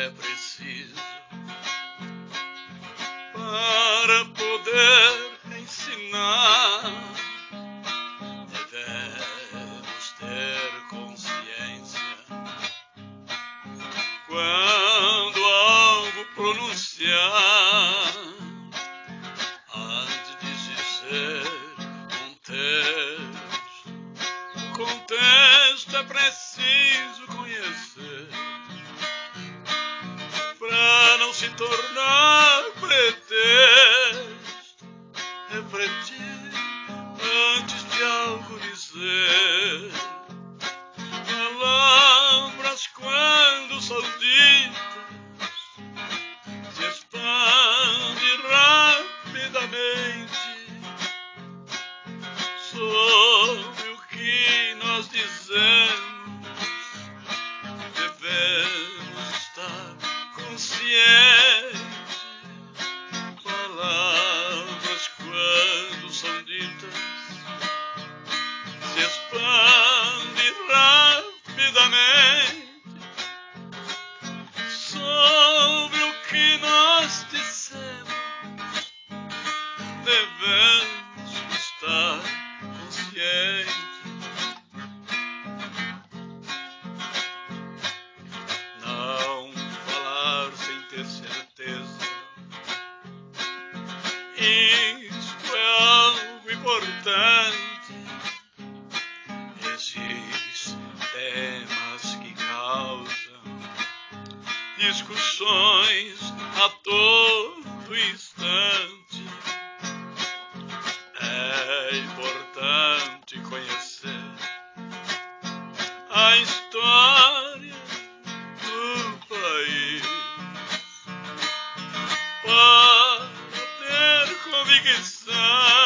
é preciso para poder ensinar. Devemos ter consciência quando algo pronunciar, antes de dizer um texto. O contexto é preciso conhecer para não se tornar pretexto. Refletir antes de algo dizer. Palavras quando são ditas se expande rapidamente sobre o que nós dizemos. Devemos estar conscientes. Palavras quando são ditas se expande rapidamente sobre o que nós dissemos. Devemos estar conscientes. Não falar sem ter certeza. Isto é algo importante. Existem temas que causam discussões a todo instante. É importante conhecer a história do país para ter convicção